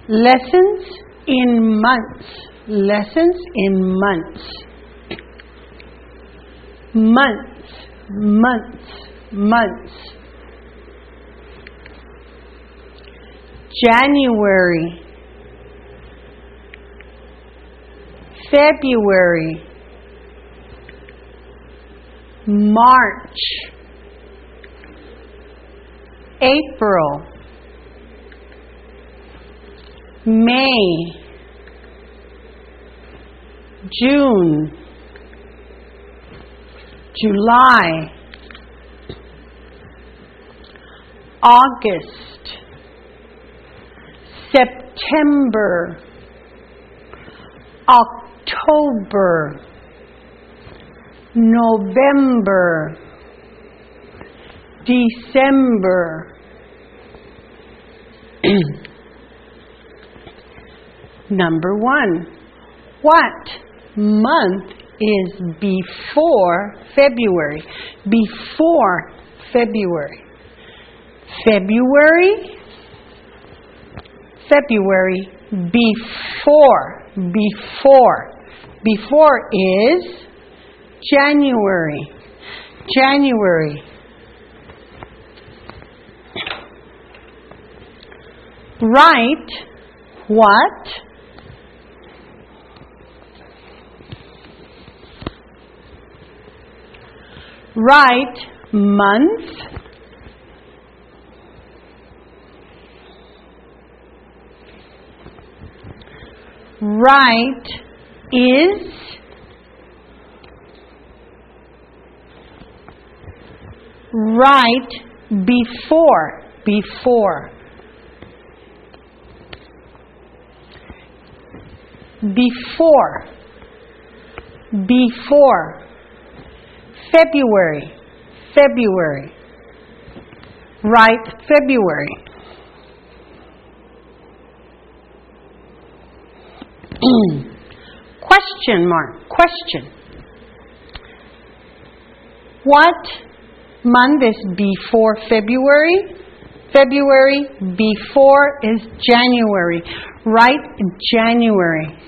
Lessons in months. Lessons in months. Months, months, months. January, February, March, April, May, June, July, August, September, October, November, December. Number 1. What month is before February? Before February. February. February. Before. Before. Before is January. January. Write what? Write month. Write is. Write before. Before. Before. Before. February. February. Write February. Question mark. Question. What month is before February? February. Before is January. Write January.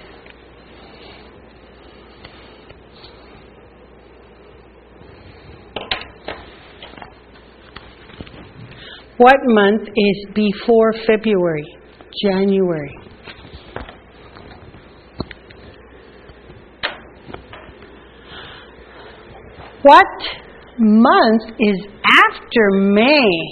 What month is before February? January. What month is after May?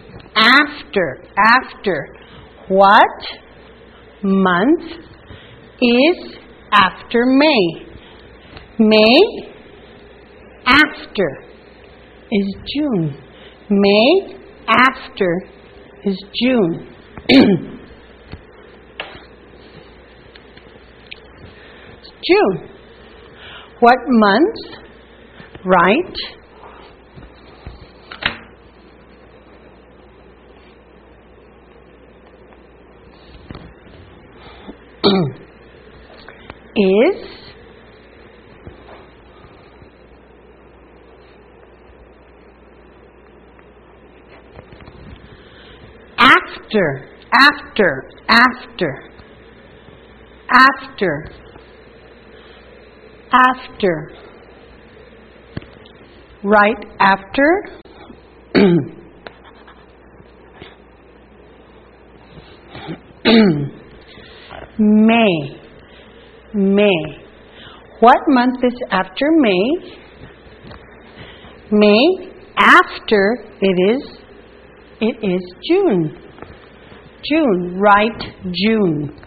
After. What month is after May? May after is June. May after is June. June. What month? Write is after. Right after. May. What month is after May? May after it is June. June. Write June.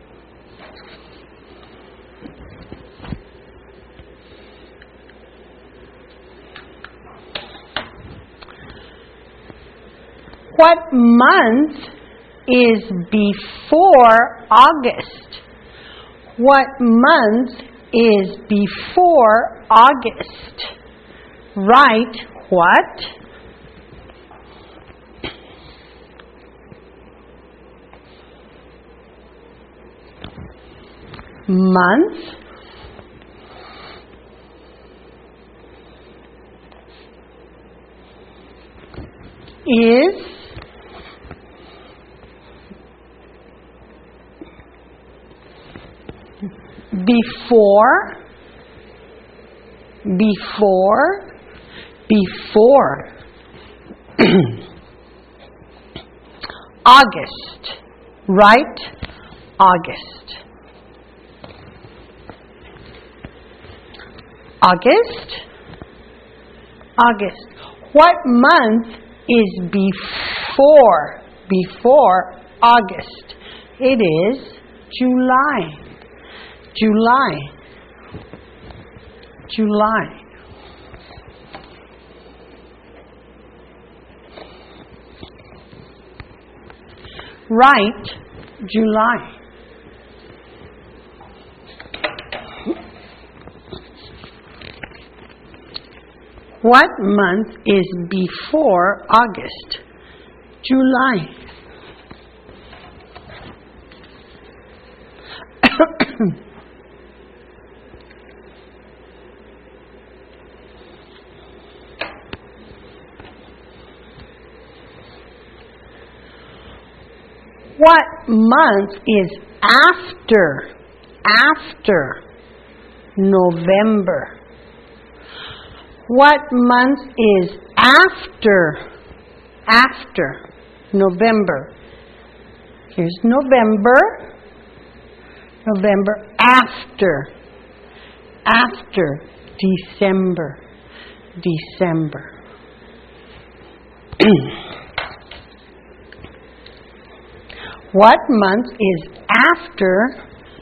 What month is before August? What month is before August? Write what? Month. Is before, before, before. August. Write August. August. August. What month is before August? It is July. July. July. Write July. What month is before August? July. What month is after November? What month is after November? Here's November. November after December. December. What month is after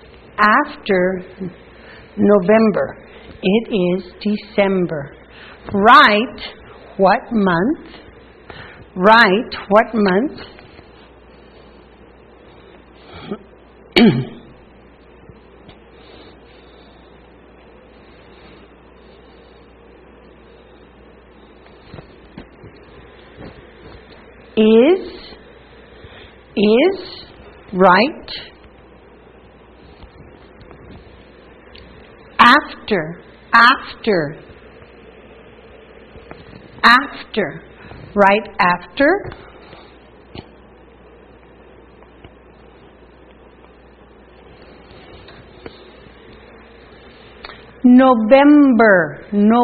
November? It is December. Write what month? Write what month? Is right after right after November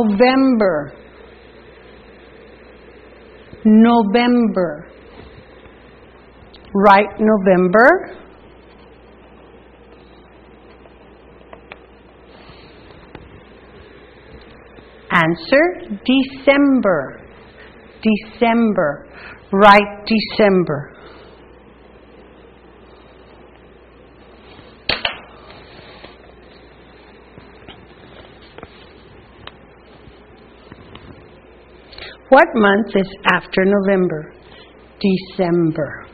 right November. Answer December. Right December. What month is after November? December.